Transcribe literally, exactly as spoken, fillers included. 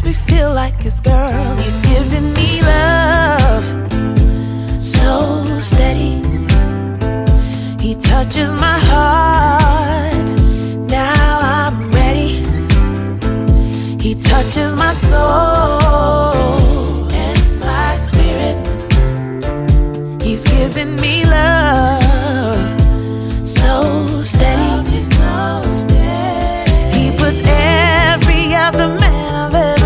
me feel like his girl. He's giving me love so steady. He touches my heart, now I'm ready. He touches my soul and my spirit. He's giving me love